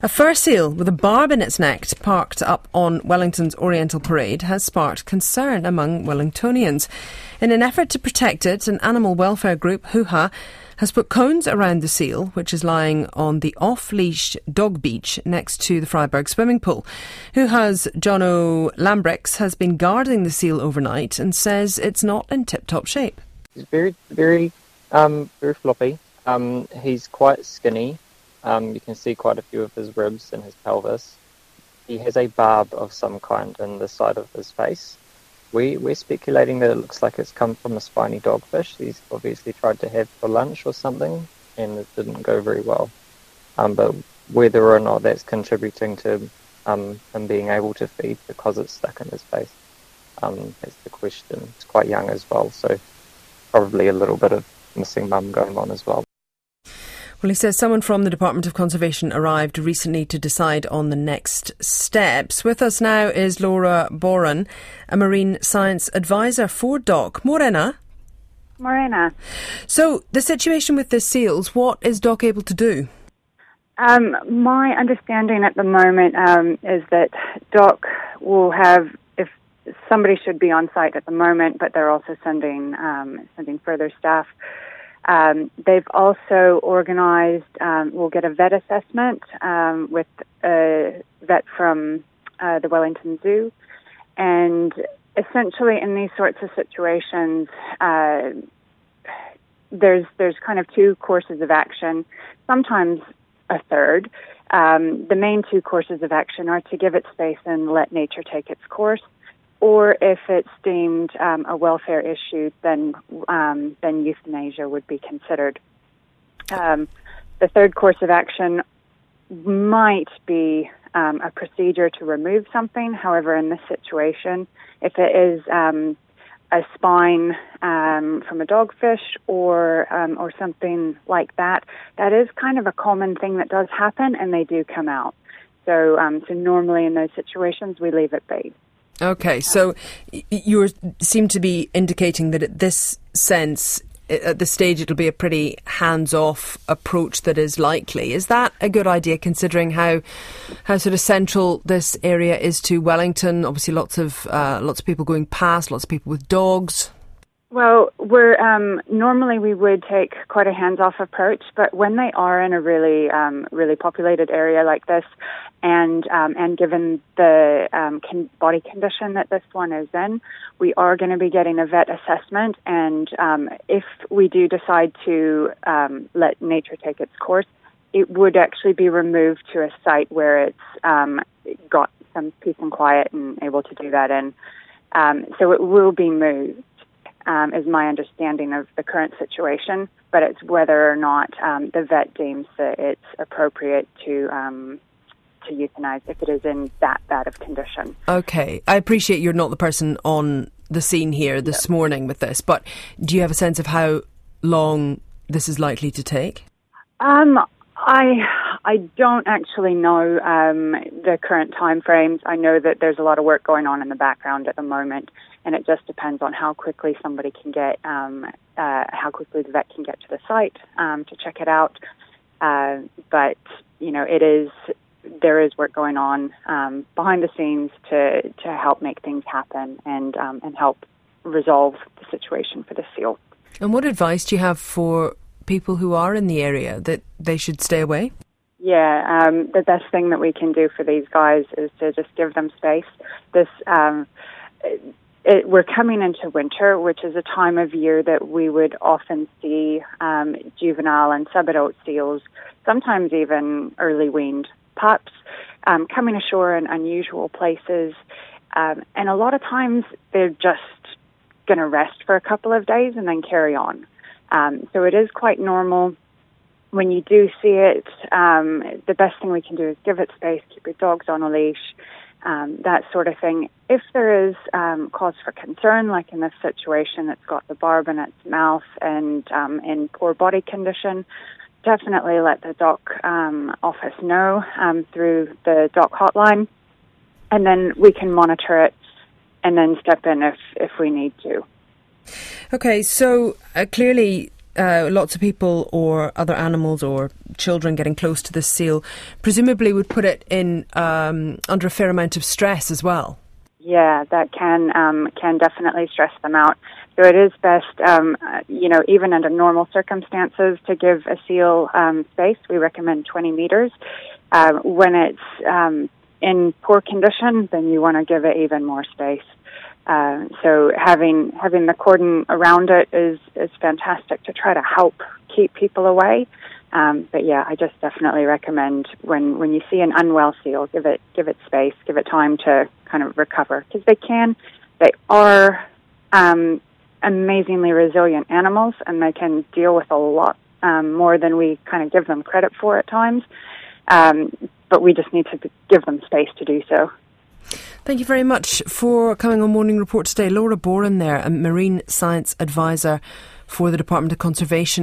A fur seal with a barb in its neck parked up on Wellington's Oriental Parade has sparked concern among Wellingtonians. In an effort to protect it, an animal welfare group, Hoo-Ha, has put cones around the seal, which is lying on the off-leash dog beach next to the Freiburg swimming pool. Hoo-Ha's Jono Lambrix has been guarding the seal overnight and says it's not in tip-top shape. He's very floppy. He's quite skinny. You can see quite a few of his ribs and his pelvis. He has a barb of some kind in the side of his face. We're speculating that it looks like it's come from a spiny dogfish he's obviously tried to have for lunch or something, and it didn't go very well. But whether or not that's contributing to him being able to feed because it's stuck in his face, that's the question. It's quite young as well, so probably a little bit of missing mum going on as well. Well, he says someone from the Department of Conservation arrived recently to decide on the next steps. With us now is Laura Boran, a marine science advisor for DOC. Morena. So, the situation with the seals, what is DOC able to do? My understanding at the moment is that DOC will have, if somebody should be on site at the moment, but they're also sending further staff. They've also organised, we'll get a vet assessment with a vet from the Wellington Zoo. And essentially in these sorts of situations, there's kind of two courses of action, sometimes a third. The main two courses of action are to give it space and let nature take its course. Or if it's deemed a welfare issue, then euthanasia would be considered. The third course of action might be a procedure to remove something. However, in this situation, if it is a spine from a dogfish or something like that, that is kind of a common thing that does happen, and they do come out. So normally in those situations, we leave it be. Okay, so you seem to be indicating that at this sense, at this stage, it'll be a pretty hands-off approach that is likely. Is that a good idea, considering how sort of central this area is to Wellington? Obviously, lots of people going past, lots of people with dogs. Well, we're normally we would take quite a hands-off approach, but when they are in a really populated area like this, and given the body condition that this one is in, we are going to be getting a vet assessment. And if we do decide to let nature take its course, it would actually be removed to a site where it's got some peace and quiet and able to do that in. So it will be moved. Is my understanding of the current situation, but it's whether or not the vet deems that it's appropriate to euthanize if it is in that bad of condition. Okay, I appreciate you're not the person on the scene here this morning with this, but do you have a sense of how long this is likely to take? I don't actually know the current time frames. I know that there's a lot of work going on in the background at the moment, and it just depends on how quickly somebody can get, how quickly the vet can get to the site to check it out. But there is work going on behind the scenes to help make things happen and help resolve the situation for the seal. And what advice do you have for people who are in the area that they should stay away? Yeah, the best thing that we can do for these guys is to just give them space. We're coming into winter, which is a time of year that we would often see juvenile and subadult seals, sometimes even early weaned pups, coming ashore in unusual places. And a lot of times they're just going to rest for a couple of days and then carry on. So it is quite normal. When you do see it, the best thing we can do is give it space, keep your dogs on a leash, that sort of thing. If there is cause for concern, like in this situation, it's got the barb in its mouth and in poor body condition, definitely let the DOC office know through the DOC hotline, and then we can monitor it and then step in if we need to. Okay, so clearly lots of people or other animals or children getting close to this seal presumably would put it in under a fair amount of stress as well. Yeah, that can definitely stress them out. So it is best, even under normal circumstances, to give a seal space. We recommend 20 meters. When it's in poor condition, then you want to give it even more space. So having the cordon around it is fantastic to try to help keep people away. But yeah, I just definitely recommend when you see an unwell seal, give it space, give it time to kind of recover, because they are amazingly resilient animals, and they can deal with a lot more than we kind of give them credit for at times. But we just need to give them space to do so. Thank you very much for coming on Morning Report today. Laura Boren there, a marine science advisor for the Department of Conservation.